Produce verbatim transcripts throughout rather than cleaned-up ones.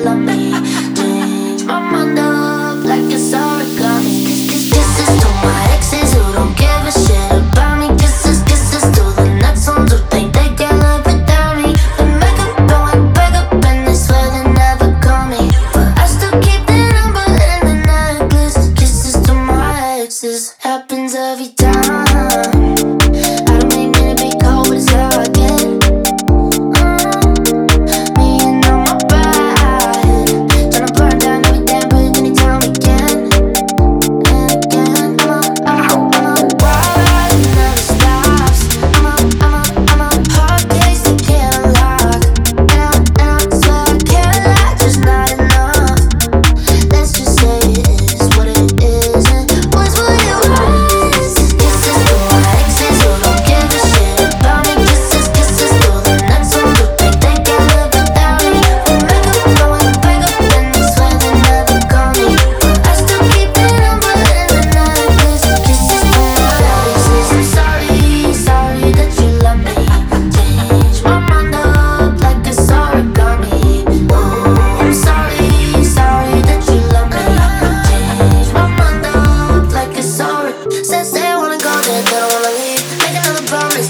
love me. Change my mind up like it's origami. Kisses to my exes who don't give a shit about me. Kisses, kisses to the next ones who think they can live without me. They make up and we break up and they swear they never call me, but I still keep the number in the necklace. Kisses to my exes happens every time. I don't mean to be cold, but it's how I get.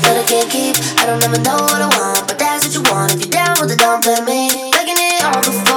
I don't ever know what I want, but that's what you want. If you're down with it, don't blame me. Making it all before